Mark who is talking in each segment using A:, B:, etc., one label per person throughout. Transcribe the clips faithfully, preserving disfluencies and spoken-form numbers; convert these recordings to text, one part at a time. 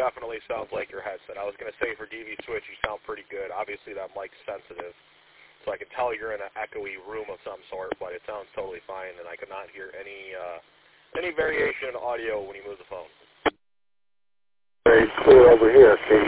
A: definitely sounds like your headset. I was going to say for D V Switch, you sound pretty good. Obviously, that mic's sensitive, so I can tell you're in an echoey room of some sort, but it sounds totally fine, and I could not hear any uh, any variation in audio when you move the phone.
B: Very clear over here, Katie.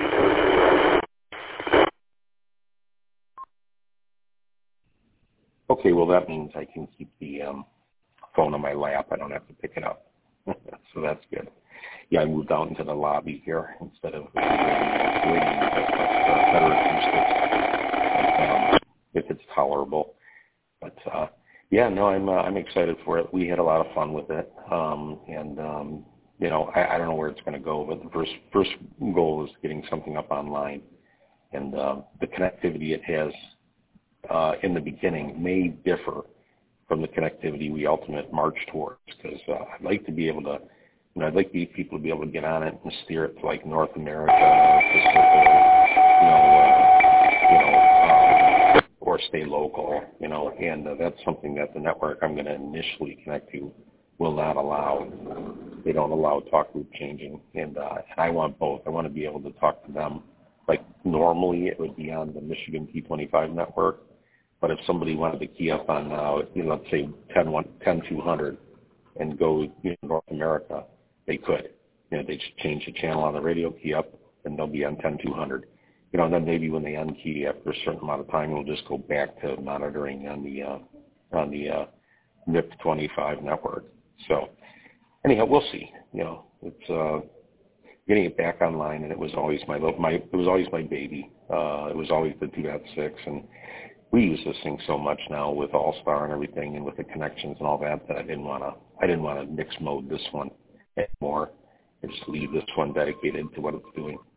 C: Okay, well, that means I can keep the um, phone on my lap. I don't have to pick it up. So that's good. Yeah, I moved out into the lobby here instead of waiting for better acoustics, um, if it's tolerable. But, uh, yeah, no, I'm uh, I'm excited for it. We had a lot of fun with it. Um, and, um, you know, I, I don't know where it's going to go, but the first, first goal is getting something up online. And uh, the connectivity it has uh, in the beginning may differ from the connectivity we ultimately march towards, because uh, I'd like to be able to, you know, I'd like the people to be able to get on it and steer it to like North America, Pacific, you know, uh, you know, um, or stay local, you know, and uh, that's something that the network I'm going to initially connect to will not allow. They don't allow talk group changing, and, uh, and I want both. I want to be able to talk to them like normally it would be on the Michigan P twenty-five network. But if somebody wanted to key up on, uh, you know, let's say ten two hundred and go, you know, North America, they could. You know, they just change the channel on the radio, key up, and they'll be on ten two hundred. You know, and then maybe when they unkey after a certain amount of time, we'll just go back to monitoring on the uh, on the uh, M I P twenty-five network. So anyhow, we'll see. You know, it's uh, getting it back online, and it was always my my it was always my baby. Uh, it was always the two point six, and we use this thing so much now with All-Star and everything, and with the connections and all that, that I didn't want to. I didn't want to mix mode this one anymore. I just leave this one dedicated to what it's doing.